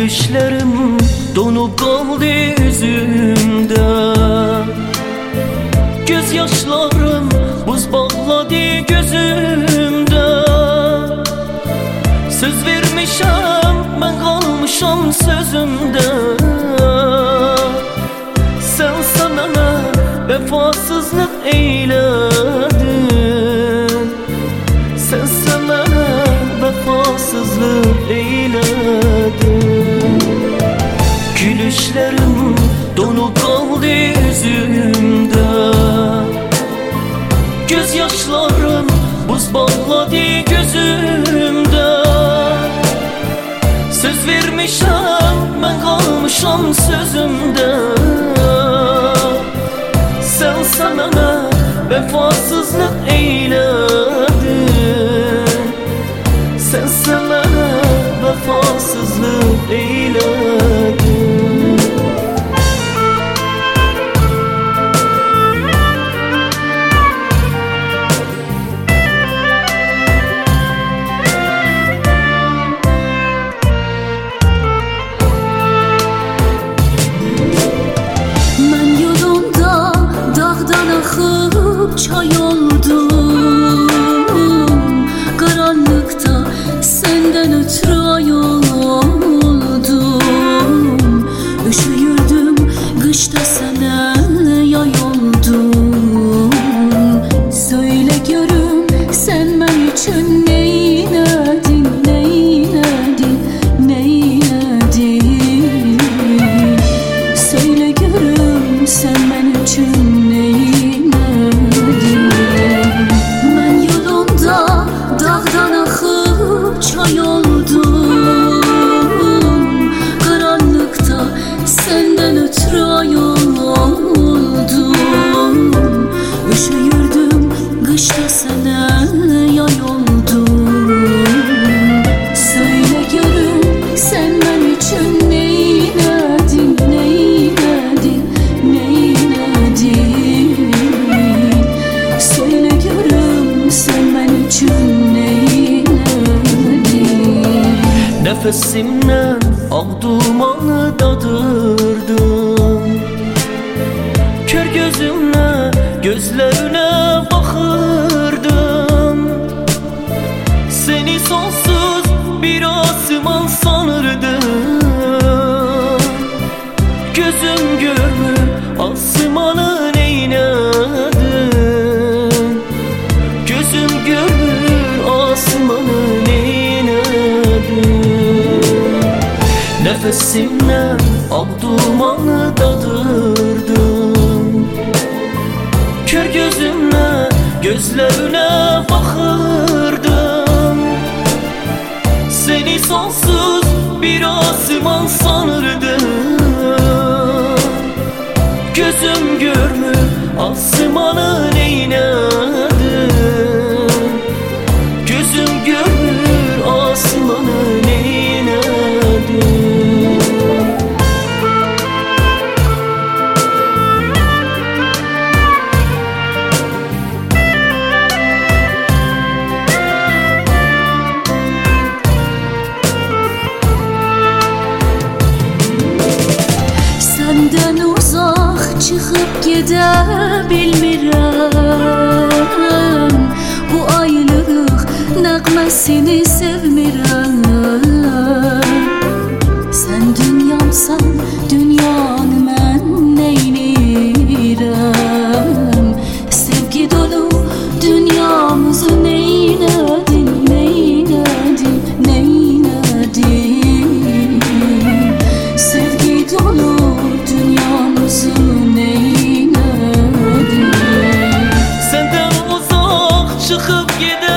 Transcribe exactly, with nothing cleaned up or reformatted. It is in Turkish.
Gülüşlerim donup kaldı yüzümde, gözyaşlarım buz bağladı gözümde. Söz vermişem ben kalmışam sözümde. Sen sana vefasızlık eyledin, sen sana vefasızlık eyledin. Gülüşlerim donup kaldı yüzümde, gözyaşlarım buz bağladı gözümde. Söz vermişem ben kalmışam sözümde. Sen sana vefasızlık eyledin, sen sana vefasızlık eyledin. Ben yolunda dağdan akıp çay oldum, karanlıkta senden ötürü ay oldum. Üşüyürdüm kışta sana yay oldum. Söyle görüm sen ben için neynedin, neynedin, neynedin. Söyle görüm sen ben için neynedin. Ben yolunda dağdan akıp çay oldum, karanlıkta senden ötürü ay oldum. Üşüyürdüm kışta sana yay oldum. Söyle görüm sen ben için neynedin, neynedin, neynedin. Söyle görüm sen ben için neynedin. Nefesimden ak dumanı dadırdım, kör gözümle gözlerine bakırdım. Seni sonsuz bir asman sanırdım. Gözüm görmür asmanı neyledin, gözüm görmür asmanı neyledin. Nefesimden ak dumanı dadırdım, kör gözümle gözlerine bakırdım. Seni sonsuz bir asman sanırdım. Gözüm görmür asmanı neyledin, gözüm görmür asmanı neyledin. Senden uzak çıkıp gidebilmirəm, bu ayrılıq nəğməsini sevmirəm. Sen dünyamsan dünyanı mən neynirəm. Sevgi dolu dünyamızı neynədin, neynədin, neynədin. Sevgi dolu dünyamızı neynədin. Senden uzak çıkıp gidelim